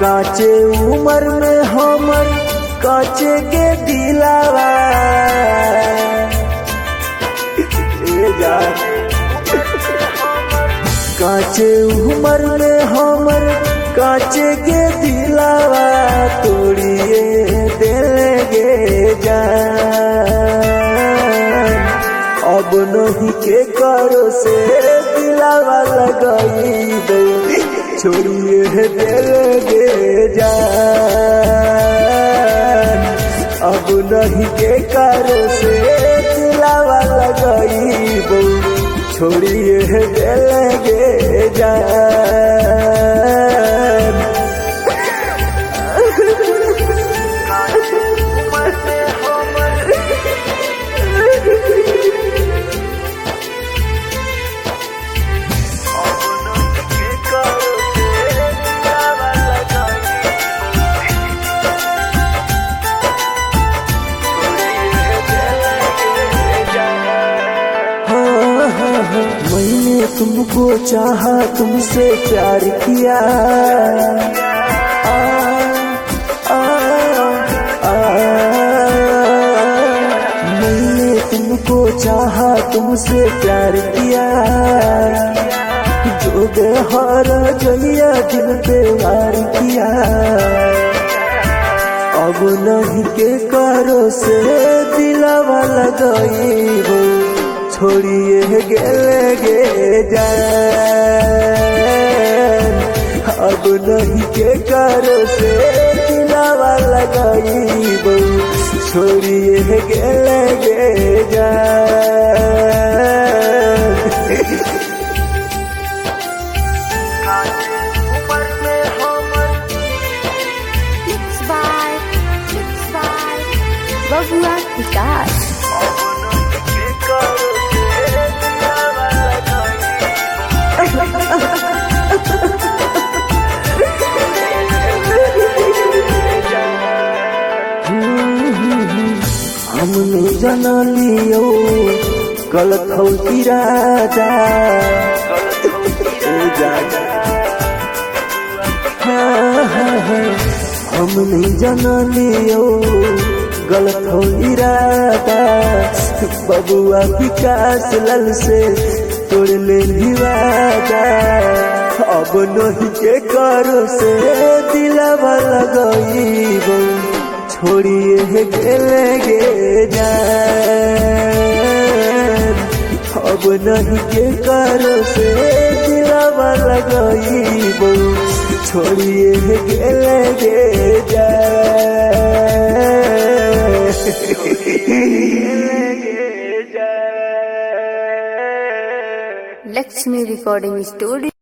काचे उमर में हमर काचे के दिलावा काचे उमर में हमर काचे के दिलावा तोड़िए देंगे जान। अब नहीं के करो से दिलावा लगाई दे छोड़िए देंगे जान। अब नहीं के करो से दिलावा लगाई दे छोड़िए देंगे जान। मैंने तुमको चाहा तुमसे प्यार किया मैंने तुमको चाहा तुमसे प्यार किया जो बेहार जलिया दिल पे वार किया। अब नहीं के करो से दिलावा लगाई हो छोड़िए गेले जान। अब नहीं के करो से दिलावा लगाई बो छोड़िए गेले जान। बबुआ विकास हमने जाना लियो गलत हो इरादा हमने जाना लियो गलत हो इरादा। बबुआ विकास लाल से तोड़ ले वादा। अब नहीं के करो से दिलावा लगाई बो छोड़िए गेले जान। अब नहीं के करो से दिलावा लगाई बो छोड़िए गेले जान। Lakshmi recording studio.